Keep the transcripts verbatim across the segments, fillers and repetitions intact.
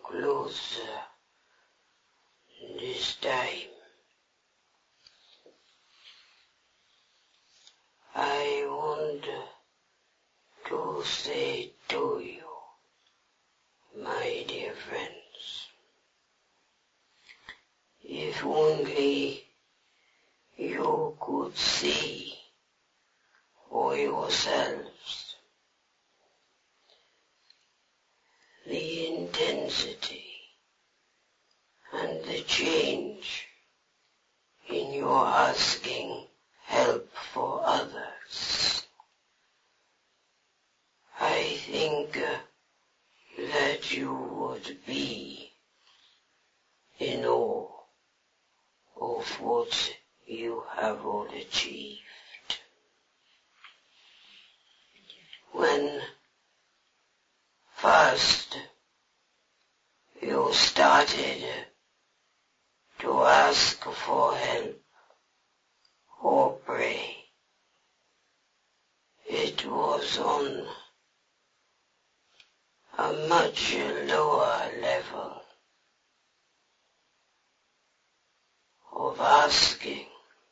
closer this time. I want to say to you, my dear friends, if only you could see for yourselves the intensity and the change in your asking help for others. I think uh, that you would be in awe of what you have all achieved. When first you started to ask for help or pray, it was on a much lower level of asking,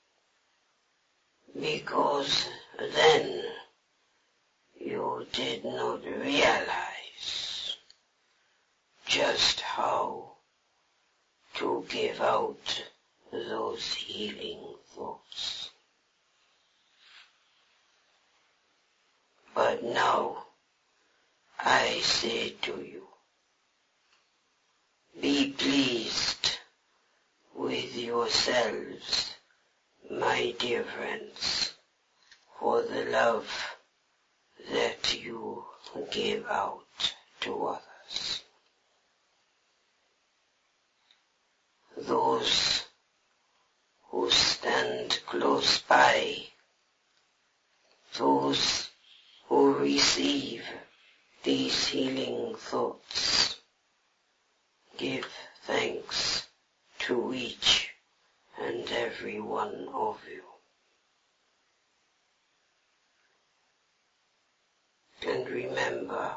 because then you did not realize just how to give out those healing thoughts. But now I say to you, be pleased with yourselves, my dear friends, for the love that you give out to others. Those who stand close by, those who receive these healing thoughts, give thanks to each and every one of you. And remember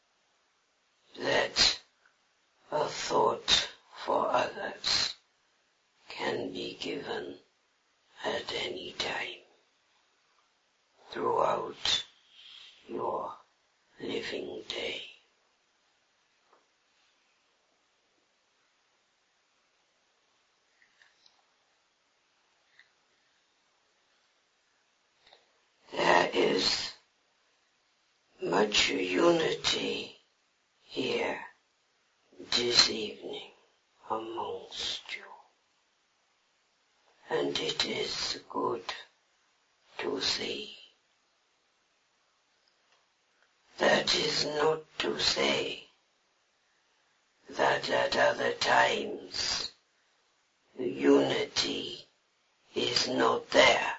that a thought for others can be given at any time throughout your living day. There is much unity here this evening amongst you, and it is good to see. That is not to say that at other times the unity is not there.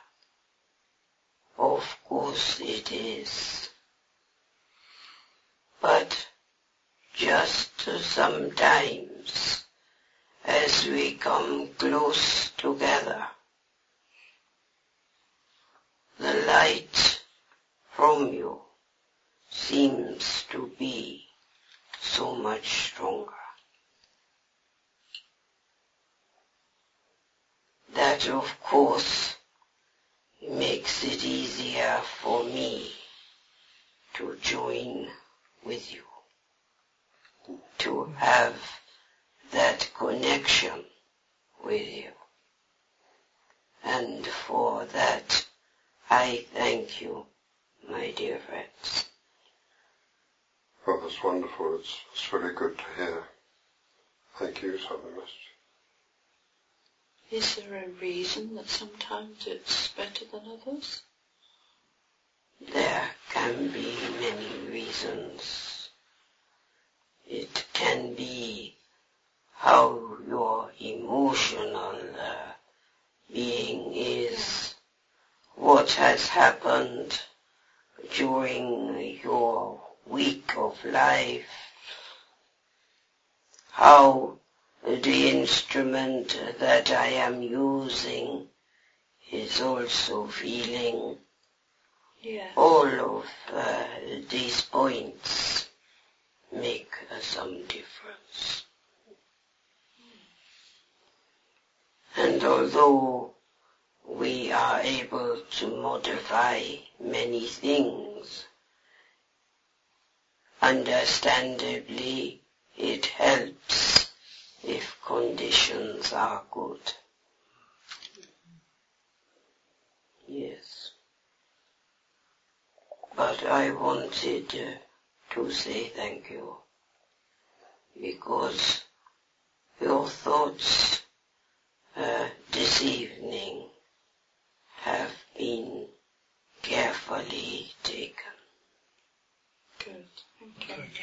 Of course it is. But just sometimes, as we come close together, the light from you seems to be so much stronger. That, of course, makes it easier for me to join with you, to have that connection with you. And for that, I thank you, my dear friends. Well, that's wonderful. It's, it's very good to hear. Thank you so much. Is there a reason that sometimes it's better than others? There can be many reasons. It can be how your emotional uh, being is, what has happened during your week of life, how the instrument that I am using is also feeling. Yeah. All of uh, these points make uh, some difference. And although we are able to modify many things, understandably it helps if conditions are good. Yes. But I wanted uh, to say thank you, because your thoughts uh, this evening have been carefully taken. Good. Thank you. Thank you.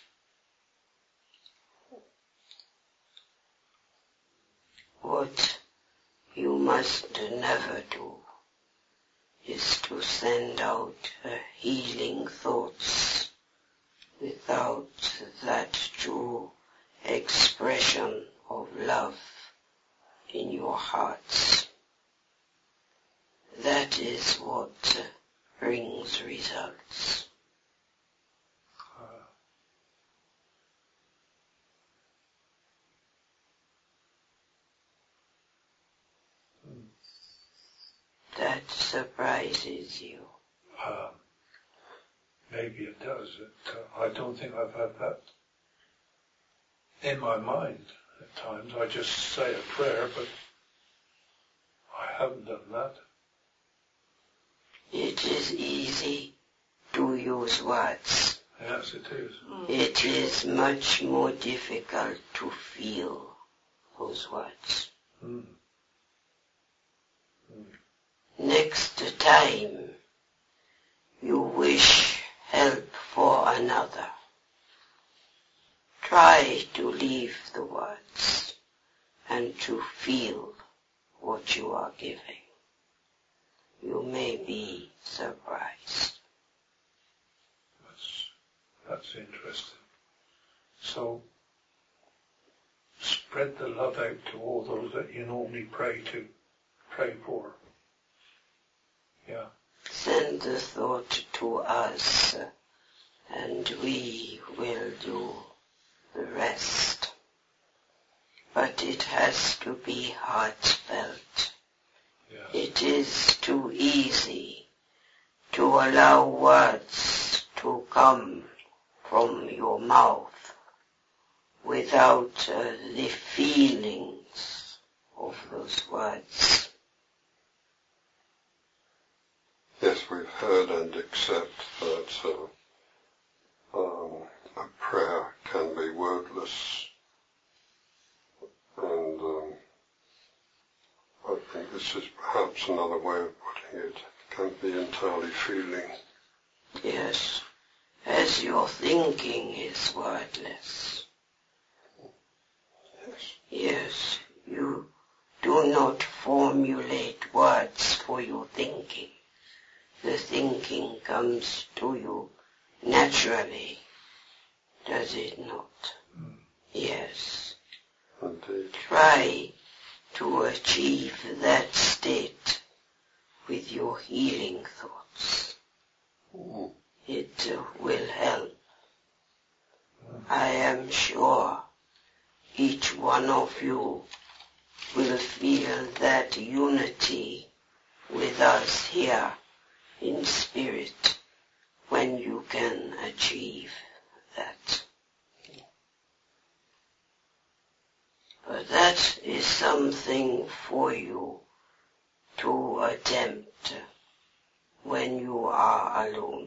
What you must never do is to send out uh, healing thoughts without that true expression of love in your hearts. That is what uh, brings results. That surprises you. Um, maybe it does. It, uh, I don't think I've had that in my mind at times. I just say a prayer, but I haven't done that. It is easy to use words. Yes, it is. Mm. It is much more difficult to feel those words. Mm. Mm. Next time you wish help for another, try to leave the words and to feel what you are giving. You may be surprised. That's, that's interesting. So, spread the love out to all those that you normally pray to, pray for. Yeah. Send the thought to us, and we will do the rest. But it has to be heartfelt. Yes. It is too easy to allow words to come from your mouth without uh, the feelings of those words. Yes, we've heard and accept that uh, um, a prayer can be wordless, and um, I think this is perhaps another way of putting it. It can be entirely feeling. Yes, as your thinking is wordless. Yes. Yes, you do not formulate words for your thinking. The thinking comes to you naturally, does it not? Mm. Yes. Indeed. Try to achieve that state with your healing thoughts. Mm. It uh, will help. I am sure each one of you will feel that unity with us here in spirit when you can achieve that. But that is something for you to attempt when you are alone.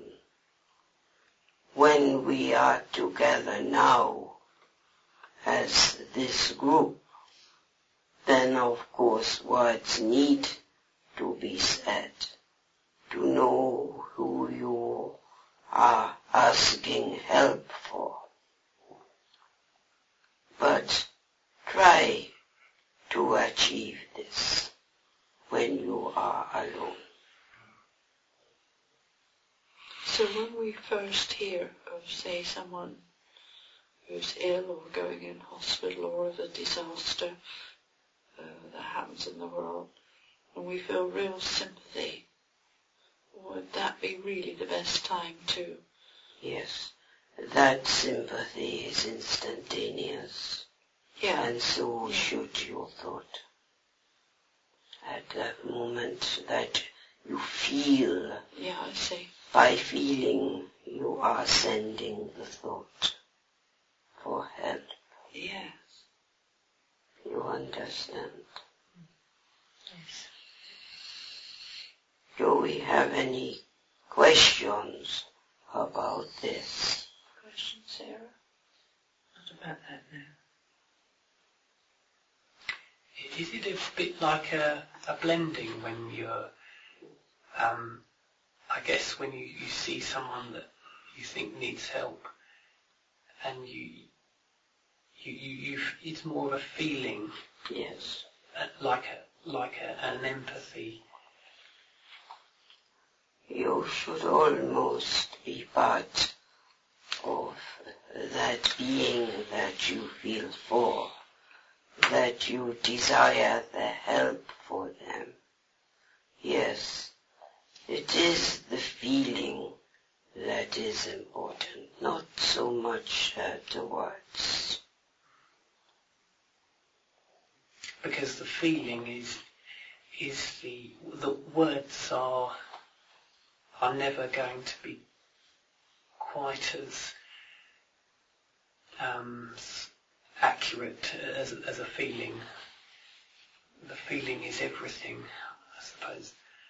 When we are together now as this group, then of course words need to be said to know who you are asking help for. But try to achieve this when you are alone. So when we first hear of, say, someone who's ill or going in hospital or of a disaster uh, that happens in the world, and we feel real sympathy, would that be really the best time to? Yes, that sympathy is instantaneous. Yeah. And so yeah. should your thought. at that moment that you feel. Yeah, I see. By feeling, you are sending the thought for help. Yes. You understand? Yes. Do we have any questions about this? Question, Sarah? Not about that now. Is it a bit like a, a blending when you're, um, I guess when you, you see someone that you think needs help, and you, you, you, you it's more of a feeling. Yes. Uh, like a, like a, an empathy. You should almost be part of that being that you feel for, that you desire the help for them. Yes, it is the feeling that is important, not so much uh, the words. Because the feeling is is the the words are are never going to be quite as um, accurate as as a feeling. The feeling is everything, I suppose.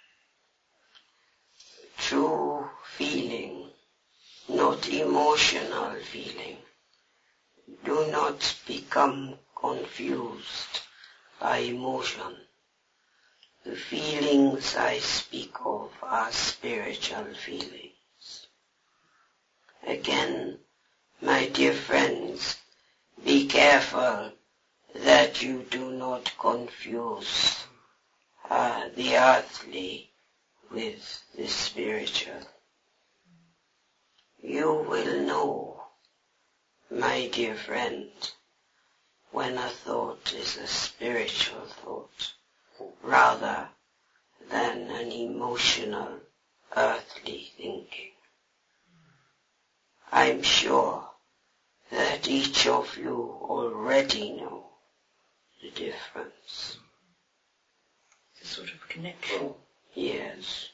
True feeling, not emotional feeling. Do not become confused by emotion. The feelings I speak of are spiritual feelings. Again, my dear friends, be careful that you do not confuse uh, the earthly with the spiritual. You will know, my dear friend, when a thought is a spiritual thought, rather than an emotional, earthly thinking. I'm sure that each of you already know the difference. It's a sort of connection. Yes.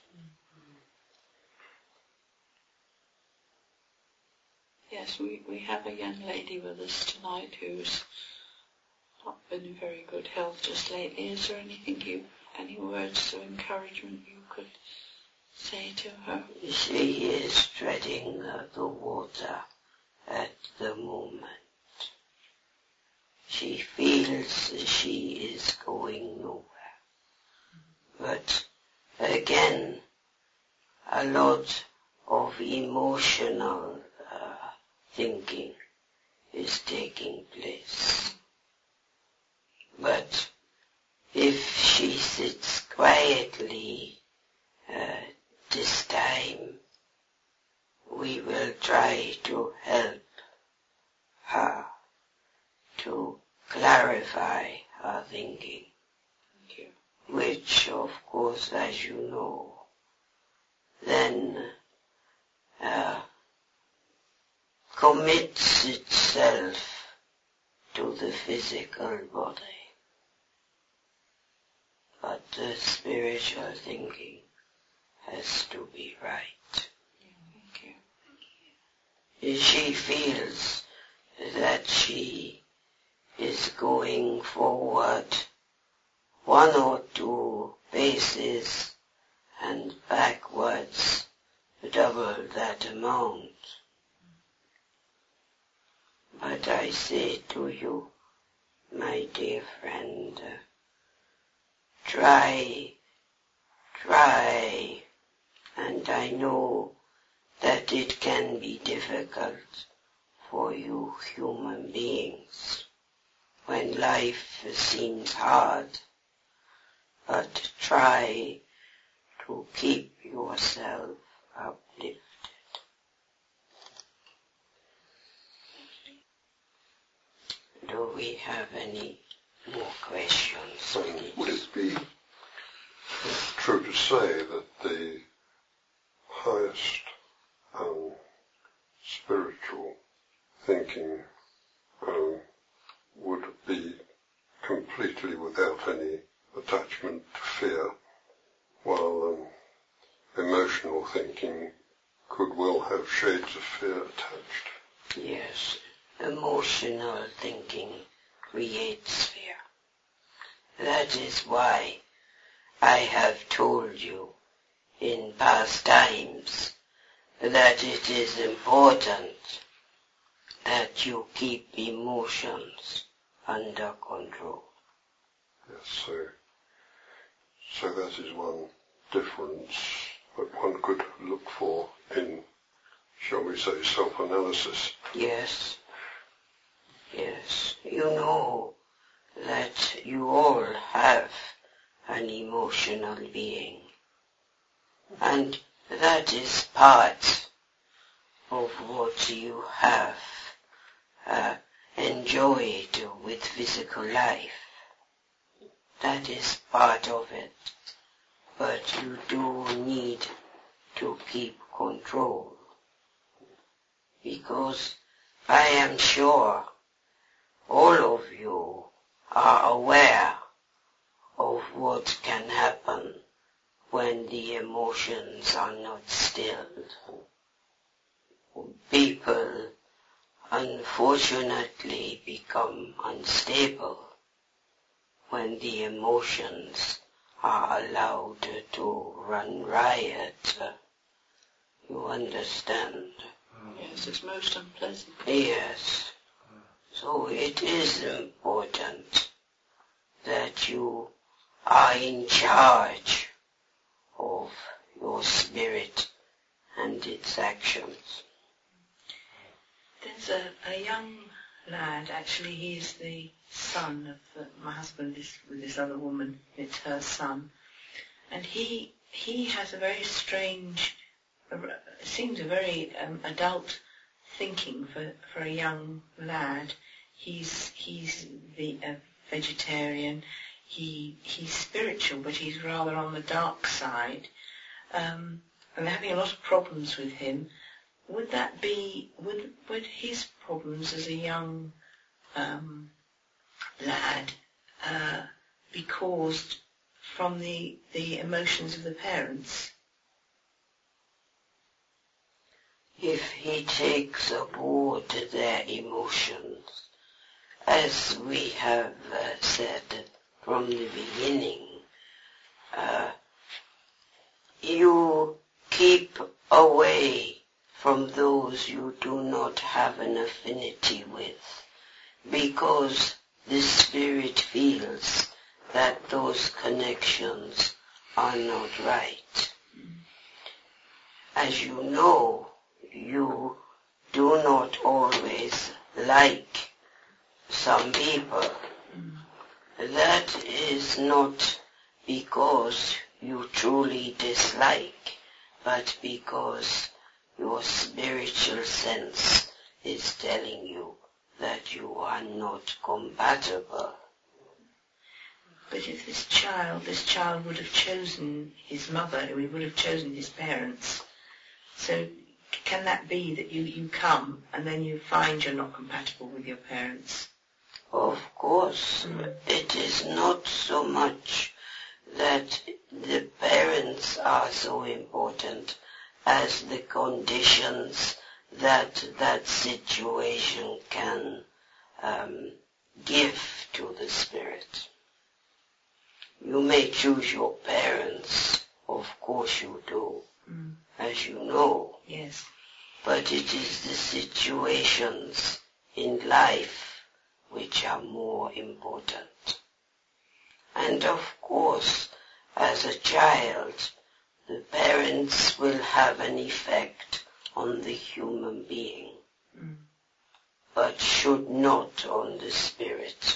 Yes, we, we have a young lady with us tonight who's not been in very good health just lately. Is there anything you, any words of encouragement you could say to her? She is treading uh, the water at the moment. She feels she is going nowhere. But again, a lot of emotional uh, thinking is taking place. But if she sits quietly uh, this time, we will try to help her to clarify her thinking. Thank you. Which, of course, as you know, then uh, commits itself to the physical body. But the spiritual thinking has to be right. Yeah, thank you. She feels that she is going forward one or two paces and backwards double that amount. But I say to you, my dear friend, uh, try, try, and I know that it can be difficult for you human beings when life seems hard, but try to keep yourself uplifted. Do we have any more questions? Um, would it be true to say that the highest um, spiritual thinking um, would be completely without any attachment to fear, while um, emotional thinking could well have shades of fear attached. Yes, emotional thinking creates fear. That is why I have told you in past times that it is important that you keep emotions under control. Yes, so, so that is one difference that one could look for in, shall we say, self-analysis. Yes, yes, you know that you all have an emotional being, and that is part of what you have uh, enjoyed with physical life. That is part of it, but you do need to keep control, because I am sure all of you are aware of what can happen when the emotions are not stilled. People unfortunately become unstable when the emotions are allowed to run riot. You understand? Yes, it's most unpleasant. Yes. So it is important that you are in charge of your spirit and its actions. There's a, a young lad, actually he's the son of the, my husband is with this other woman, it's her son, and he he has a very strange, it seems a very um, adult thinking for, for a young lad. He's he's the, a vegetarian, he he's spiritual, but he's rather on the dark side, um, and they're having a lot of problems with him. Would that be, would, would his problems as a young um, lad uh, be caused from the, the emotions of the parents? If he takes aboard their emotions, as we have uh, said from the beginning, uh, you keep away from those you do not have an affinity with, because the spirit feels that those connections are not right. As you know, you do not always like some people. That is not because you truly dislike, but because your spiritual sense is telling you that you are not compatible. But if this child, this child would have chosen his mother, he would have chosen his parents, so can that be that you, you come and then you find you're not compatible with your parents? Of course, mm. It is not so much that the parents are so important as the conditions that that situation can um, give to the spirit. You may choose your parents, of course you do, mm. as you know. Yes. But it is the situations in life which are more important. And of course, as a child, the parents will have an effect on the human being, mm. but should not on the spirit.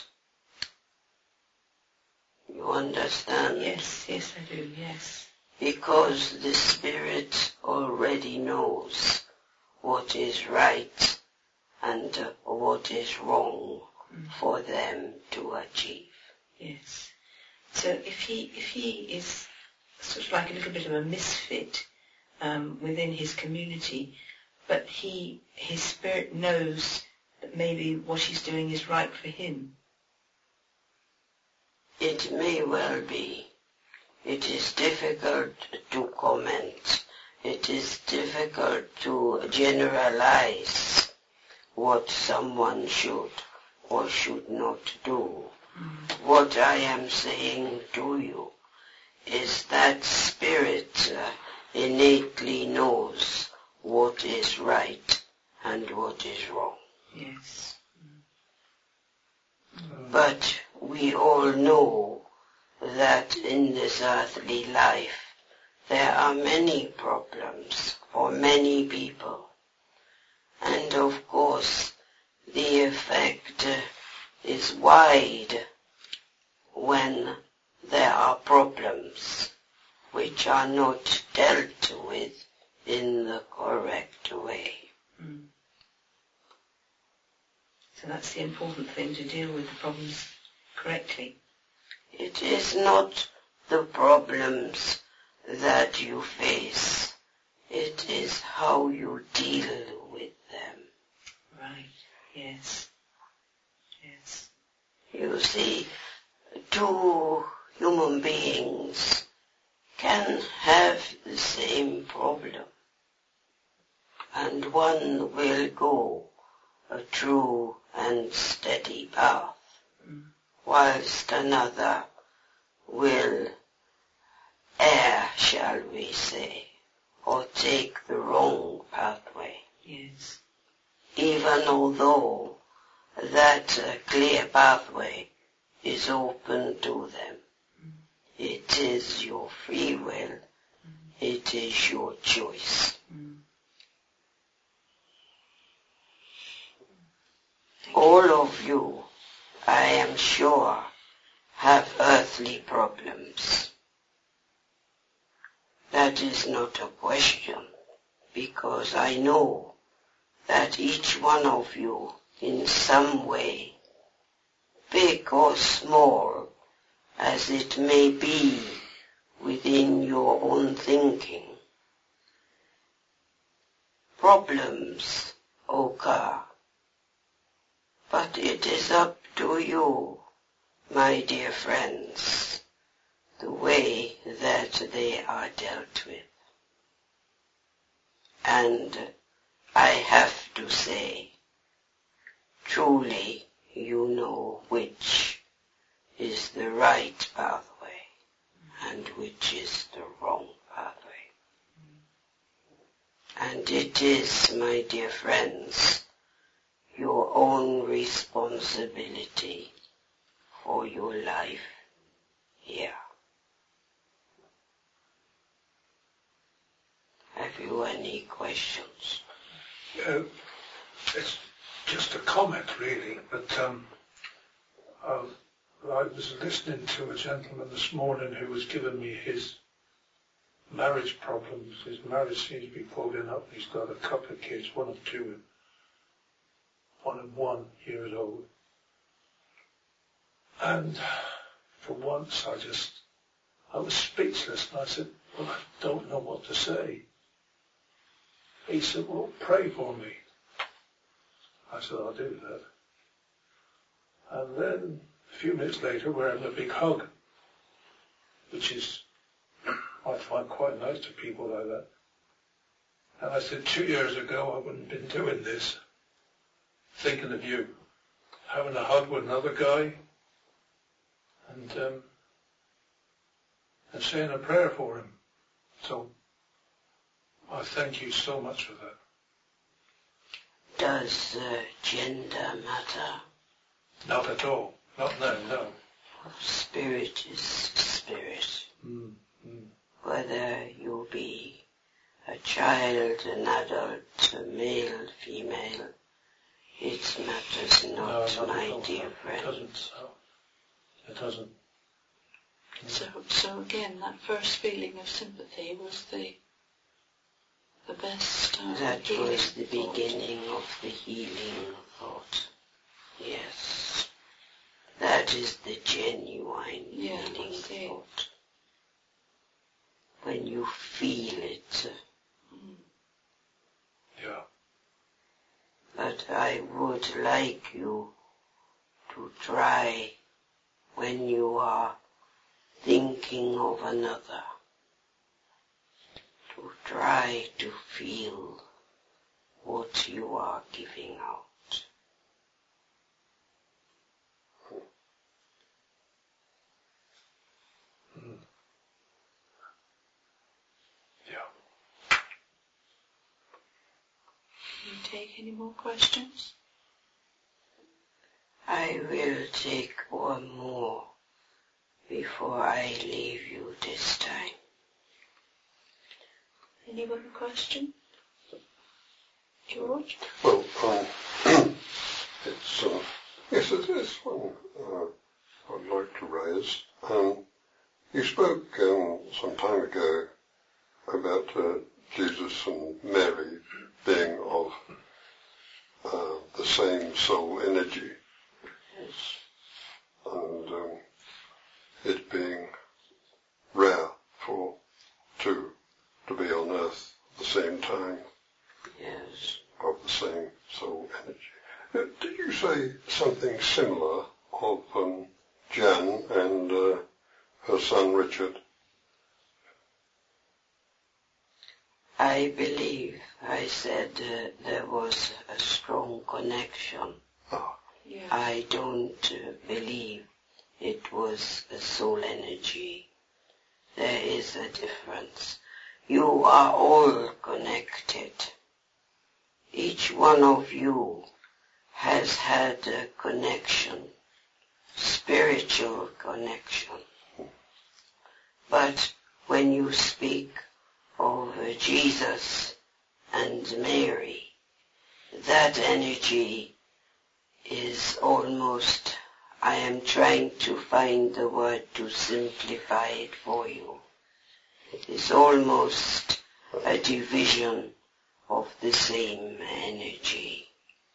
You understand? Yes, yes I do, yes. Because the spirit already knows what is right and uh, what is wrong mm. for them to achieve. Yes. So if he if he is sort of like a little bit of a misfit um, within his community, but he his spirit knows that maybe what he's doing is right for him, it may well be. It is difficult to comment. It is difficult to generalize what someone should or should not do. Mm. What I am saying to you is that Spirit uh, innately knows what is right and what is wrong. Yes. Mm. But we all know that in this earthly life there are many problems for many people. And of course the effect uh, is wide when there are problems which are not dealt with in the correct way. Mm. So that's the important thing, to deal with the problems correctly. It is not the problems that you face, it is how you deal with them. Right, yes. Yes. You see, two human beings can have the same problem, and one will go a true and steady path, mm. whilst another will err, shall we say, or take the wrong pathway. Yes. Even although that uh, clear pathway is open to them. Mm. It is your free will. Mm. It is your choice. Mm. All of you, I am sure, have earthly problems. That is not a question, because I know that each one of you, in some way, big or small, as it may be within your own thinking, problems occur. But it is up to you, my dear friends, the way that they are dealt with. And I have to say, truly you know which is the right pathway and which is the wrong pathway. And it is, my dear friends, your own responsibility for your life here. Have you any questions? Uh, it's just a comment, really, but um, uh, I was listening to a gentleman this morning who was giving me his marriage problems. His marriage seems to be falling up. He's got a couple of kids, one of two, one and one years old. And for once I just, I was speechless, and I said, well, I don't know what to say. He said, well, pray for me. I said, I'll do that. And then a few minutes later, we're having a big hug, which is, I find quite nice to people like that. And I said, two years ago, I wouldn't have been doing this, thinking of you, having a hug with another guy, and um, and saying a prayer for him. So I thank you so much for that. Does uh, gender matter? Not at all. Not now, no. Spirit is spirit. Mm, mm. Whether you be a child, an adult, a male, female, it matters not, no, not my all, dear no. friend. It doesn't. So. It doesn't. So, so again, that first feeling of sympathy was the the best. Uh, that was the thought. beginning of the healing thought. Yes, that is the genuine yeah, healing thought. When you feel it. Mm. Yeah. But I would like you to try, when you are thinking of another, to try to feel what you are giving out. Mm. Yeah. Can you take any more questions? I will take one more before I leave you this time. Anyone a question? George? Well, um, it's, uh, yes, it is one uh, I'd like to raise. Um, you spoke um, some time ago about uh, Jesus and Mary being of uh, the same soul energy. Yes. And um, it being rare for two to be on earth at the same time, Yes. of the same soul energy. Uh, did you say something similar of um, Jan and uh, her son Richard? I believe I said uh, there was a strong connection. Ah. Yeah. I don't uh, believe it was a soul energy. There is a difference. You are all connected. Each one of you has had a connection, spiritual connection. But when you speak of uh, Jesus and Mary, that energy is almost, I am trying to find the word to simplify it for you. It is almost a division of the same energy.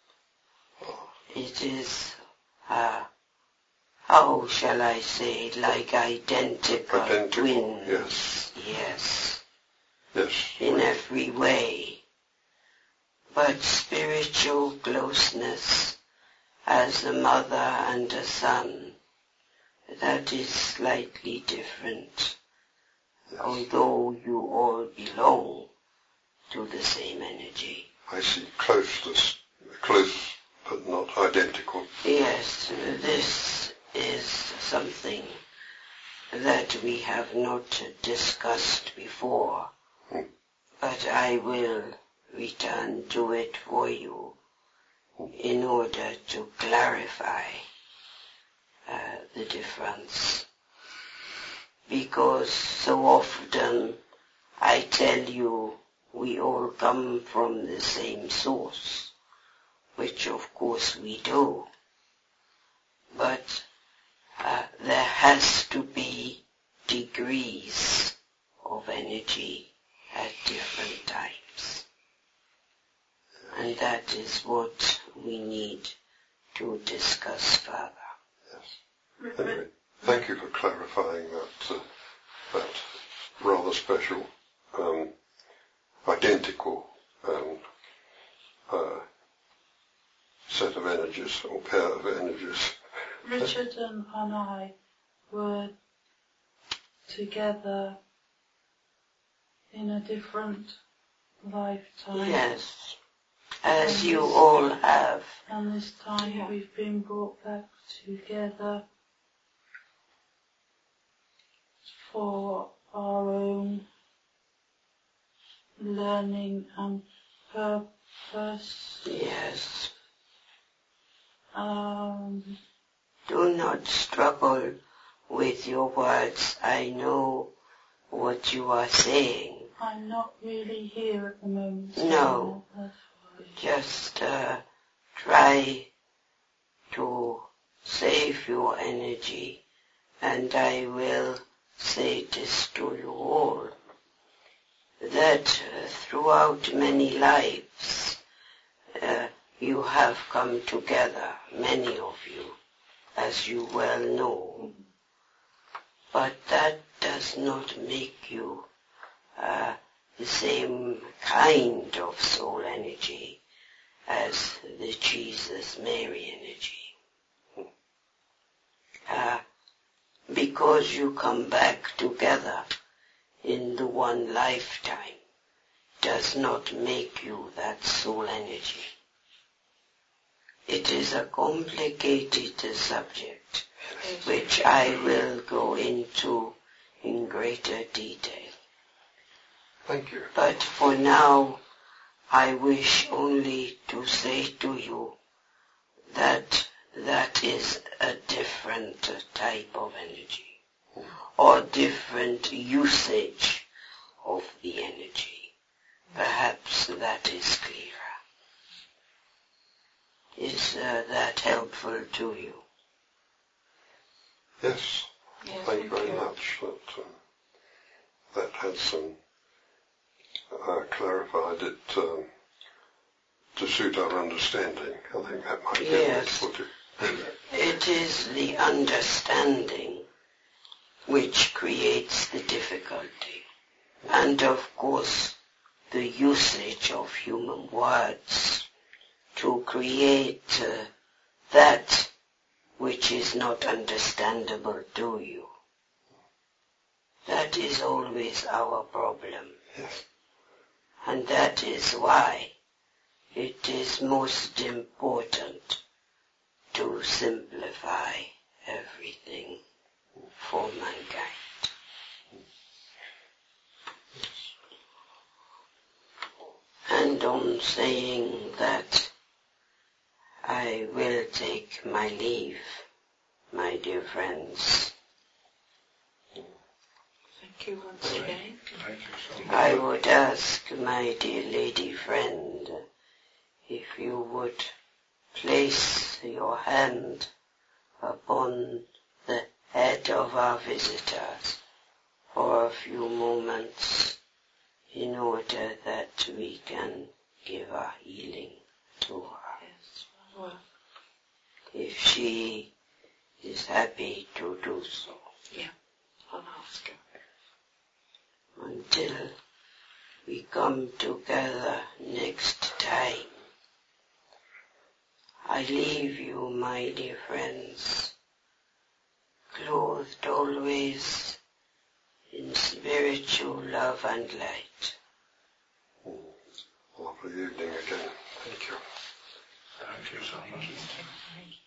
It is, uh, how shall I say it, like identical, Identical, twins. yes. Yes. Yes. In every way. But spiritual closeness as a mother and a son, that is slightly different. Yes. Although you all belong to the same energy. I see closeness, close but not identical. Yes, this is something that we have not discussed before, Hmm. but I will return to it for you in order to clarify uh, the difference. Because so often I tell you we all come from the same source, which of course we do. But uh, there has to be degrees of energy at different times. And that is what we need to discuss further. Yes. Anyway, thank you for clarifying that, uh, that rather special, um, identical um, uh, set of energies, or pair of energies. Richard and, and I were together in a different lifetime. Yes, as you all have. And this time Yeah. we've been brought back together for our own learning and purpose. Yes. Um, Do not struggle with your words. I know what you are saying. I'm not really here at the moment. so No. that's why. Just uh, try to save your energy, and I will say this to you all, that uh, throughout many lives uh, you have come together, many of you, as you well know, but that does not make you uh, the same kind of soul energy as the Jesus Mary energy. Uh, because you come back together in the one lifetime does not make you that soul energy. It is a complicated subject which I will go into in greater detail. Thank you. But for now, I wish only to say to you that that is a different type of energy, or different usage of the energy. Perhaps that is clearer. Is uh, that helpful to you? Yes. Yes, Thank you thank very you. much. That, uh, that had some uh, clarified it um, to suit our understanding. I think that might be Yes. helpful to. It is the understanding which creates the difficulty. And of course, the usage of human words to create uh, that which is not understandable to you. That is always our problem. Yes. And that is why it is most important to simplify everything for mankind. And on saying that, I will take my leave, my dear friends. Thank you once again. Thank you so much. I would ask my dear lady friend if you would place your hand upon the head of our visitors for a few moments in order that we can give our healing to her. Yes, well, If she is happy to do so. yeah, I'll ask her. Until we come together next time, I leave you, my dear friends, clothed always in spiritual love and light. Lovely evening again. Thank you. Thank you so much. Thank you.